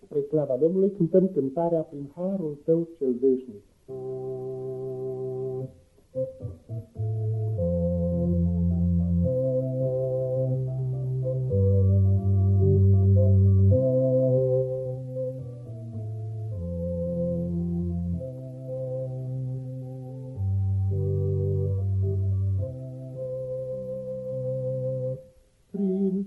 spre slava Domnului, cântăm cântarea Prin harul Tău cel veșnic. Prin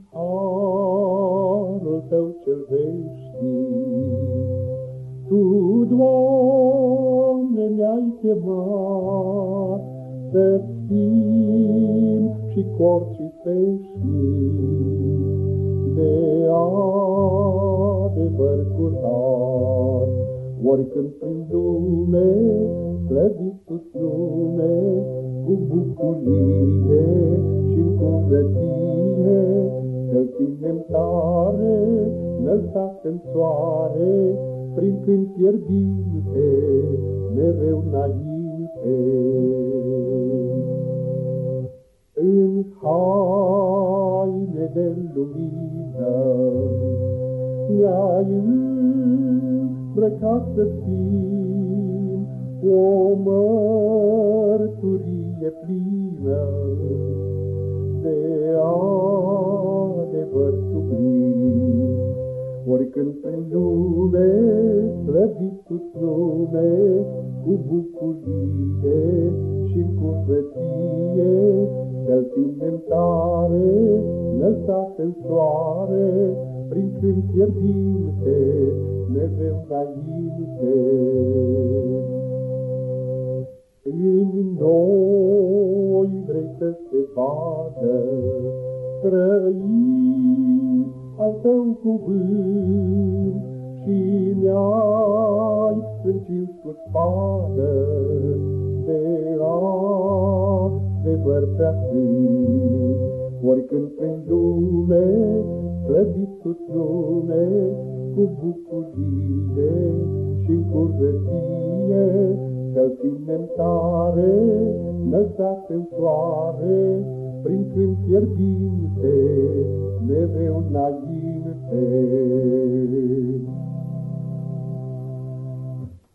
harul Tău cel veșnic, Tu, Doamne, ne-ai chemat să-ți fim și cort și veșnic, de adevăr curat. Oricând prin lume, slăvit Tu-ți nume, cu bucurie și-n curăție, să-L ținem tare, înălțat în soare, prin cânt fierbinte, mereu înainte. În haine de lumină ne-ai îmbrăcat să fim o mărturie plină de adevăr sublim. Oricând prin lume, slăvit Tu-ți nume, cu bucurie și curăție, să-L ținem tare, înălțat în soare, prin cânt fierbinte, mereu înainte. În noi vrei să se vadă trăit al Tău cuvânt și mi-ai încins cu spadă de adevăr prea sfânt. Oricând prin lume, slăvit Tu-ți nume, cu bucurie și-n curăție, să-L ținem tare, înălțat în soare, prin cânt fierbinte, mereu înainte.